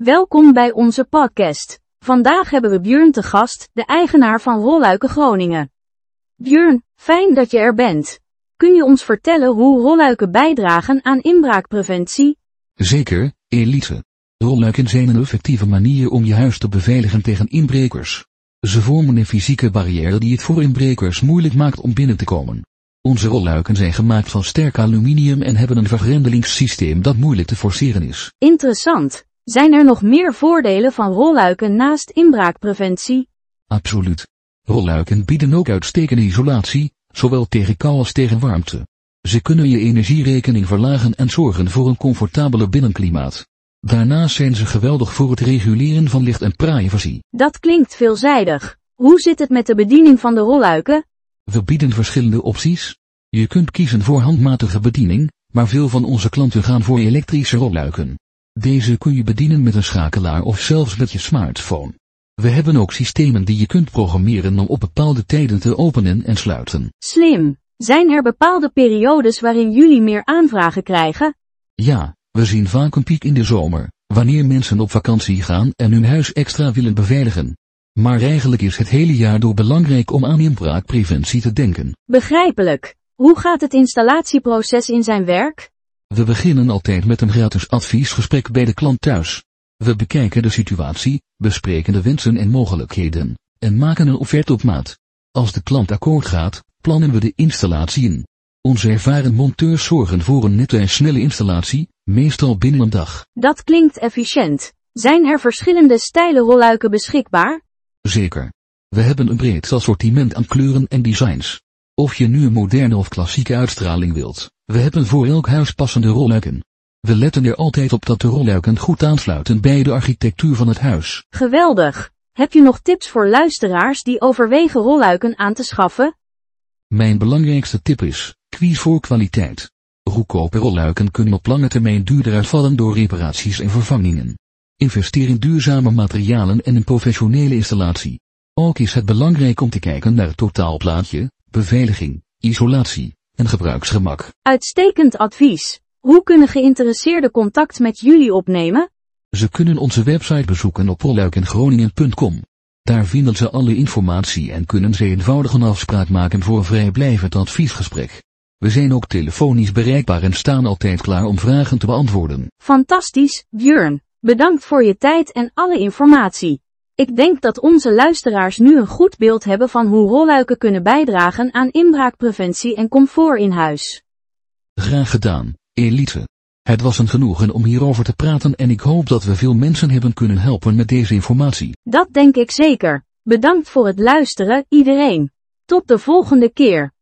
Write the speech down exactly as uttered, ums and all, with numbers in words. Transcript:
Welkom bij onze podcast. Vandaag hebben we Björn te gast, de eigenaar van Rolluiken Groningen. Björn, fijn dat je er bent. Kun je ons vertellen hoe rolluiken bijdragen aan inbraakpreventie? Zeker, Elise. Rolluiken zijn een effectieve manier om je huis te beveiligen tegen inbrekers. Ze vormen een fysieke barrière die het voor inbrekers moeilijk maakt om binnen te komen. Onze rolluiken zijn gemaakt van sterk aluminium en hebben een vergrendelingssysteem dat moeilijk te forceren is. Interessant. Zijn er nog meer voordelen van rolluiken naast inbraakpreventie? Absoluut. Rolluiken bieden ook uitstekende isolatie, zowel tegen kou als tegen warmte. Ze kunnen je energierekening verlagen en zorgen voor een comfortabele binnenklimaat. Daarnaast zijn ze geweldig voor het reguleren van licht en privacy. Dat klinkt veelzijdig. Hoe zit het met de bediening van de rolluiken? We bieden verschillende opties. Je kunt kiezen voor handmatige bediening, maar veel van onze klanten gaan voor elektrische rolluiken. Deze kun je bedienen met een schakelaar of zelfs met je smartphone. We hebben ook systemen die je kunt programmeren om op bepaalde tijden te openen en sluiten. Slim. Zijn er bepaalde periodes waarin jullie meer aanvragen krijgen? Ja, we zien vaak een piek in de zomer, wanneer mensen op vakantie gaan en hun huis extra willen beveiligen. Maar eigenlijk is het hele jaar door belangrijk om aan inbraakpreventie te denken. Begrijpelijk. Hoe gaat het installatieproces in zijn werk? We beginnen altijd met een gratis adviesgesprek bij de klant thuis. We bekijken de situatie, bespreken de wensen en mogelijkheden, en maken een offerte op maat. Als de klant akkoord gaat, plannen we de installatie in. Onze ervaren monteurs zorgen voor een nette en snelle installatie, meestal binnen een dag. Dat klinkt efficiënt. Zijn er verschillende stijlen rolluiken beschikbaar? Zeker. We hebben een breed assortiment aan kleuren en designs. Of je nu een moderne of klassieke uitstraling wilt, we hebben voor elk huis passende rolluiken. We letten er altijd op dat de rolluiken goed aansluiten bij de architectuur van het huis. Geweldig. Heb je nog tips voor luisteraars die overwegen rolluiken aan te schaffen? Mijn belangrijkste tip is, kies voor kwaliteit. Goedkope rolluiken kunnen op lange termijn duurder uitvallen door reparaties en vervangingen. Investeer in duurzame materialen en een professionele installatie. Ook is het belangrijk om te kijken naar het totaalplaatje, beveiliging, isolatie en gebruiksgemak. Uitstekend advies. Hoe kunnen geïnteresseerden contact met jullie opnemen? Ze kunnen onze website bezoeken op rolluikengroningen punt com. Daar vinden ze alle informatie en kunnen ze eenvoudig een afspraak maken voor een vrijblijvend adviesgesprek. We zijn ook telefonisch bereikbaar en staan altijd klaar om vragen te beantwoorden. Fantastisch, Björn. Bedankt voor je tijd en alle informatie. Ik denk dat onze luisteraars nu een goed beeld hebben van hoe rolluiken kunnen bijdragen aan inbraakpreventie en comfort in huis. Graag gedaan, Elise. Het was een genoegen om hierover te praten en ik hoop dat we veel mensen hebben kunnen helpen met deze informatie. Dat denk ik zeker. Bedankt voor het luisteren, iedereen. Tot de volgende keer.